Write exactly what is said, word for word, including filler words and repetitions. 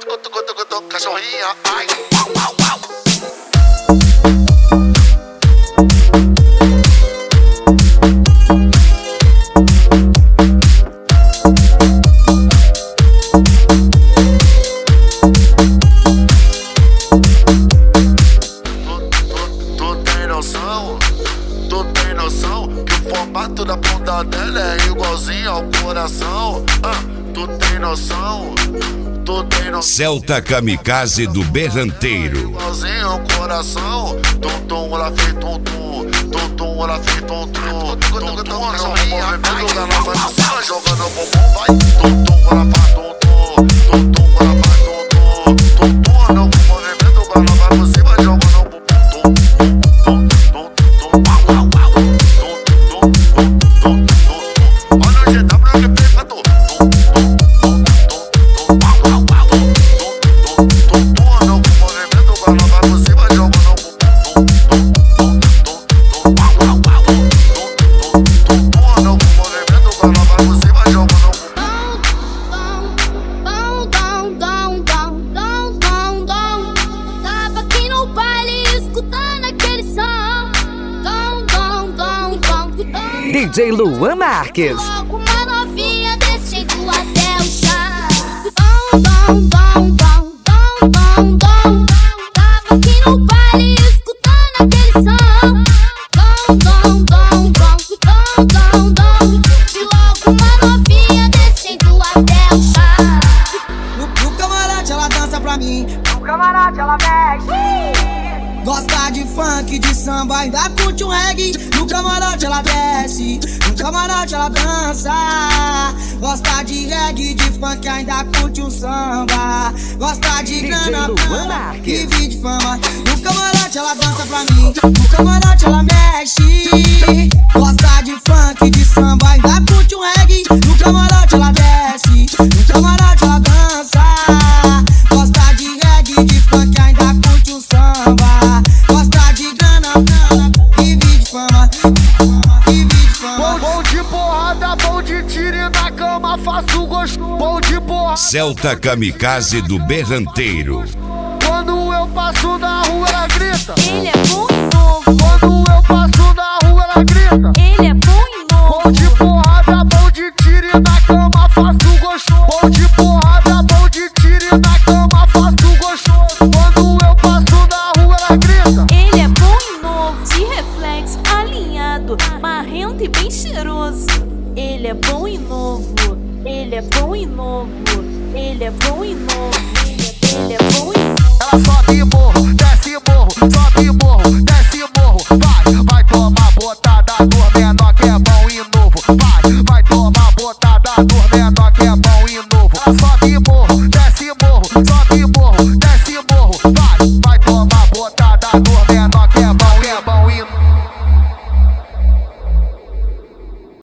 Cachorrinha, ai, au, au, au. Tu tem noção que o formato da ponta dela é igualzinho ao coração? Ah, tu tem noção? Tu tem noção? Celta Kamikaze do Berranteiro. Igualzinho ao coração. Tum tum, ela fez tum tum. Tum tum, ela fez tum tum. Tum tum, no movimento da nova cima, jogando o bumbum, vai. Tum tum, ela faz tum tum. Tum tum, ela faz tum tum. Tum tum, no movimento da nova cima, jogando o bumbum. D J Luan Marques. Uma novinha descendo até o chão. Dom, dom, dom, dom, dom, dom. Tava aqui no baile escutando aquele som. Dom, dom, dom, dom, dom, dom, dom. E logo uma novinha descendo até o chão. No, no camarote ela dança pra mim. No camarote ela mexe. Gosta de funk, de samba, ainda curte um reggae. No camarote ela desce, no camarote ela dança. Gosta de reggae, de funk, ainda curte um samba. Gosta de grana, grana e vive de fama. No camarote ela dança pra mim, no camarote ela mexe. Gosta de funk, de samba, ainda curte um reggae. No camarote ela desce, no camarote ela dança. Gosta de reggae, de funk, ainda curte um samba. Gosta de grana, grana e vive de fama, e vive de fama. Bom de porrada, bom de tiro e na cama faço gosto. Bom de porrada. Celta Kamikaze do Berranteiro. Quando eu passo na rua ela grita. Ele é bom e novo. Quando eu passo na rua ela grita. Ele é bom e novo. Bom de porrada, bom de tiro e na cama faço gosto. Bom de porrada, bom de tiro e na cama faço gosto. Quando eu passo na rua ela grita. Ele é bom e novo, de reflexo, alinhado, marrento e bem cheiroso. Ele é bom e novo, ele é bom e novo, ele é bom e novo, ele é bom e novo. Ela sobe morro, desce morro, sobe morro, desce morro. Vai, vai tomar botada do menor que é bom e novo. Vai, vai tomar botada do menor que é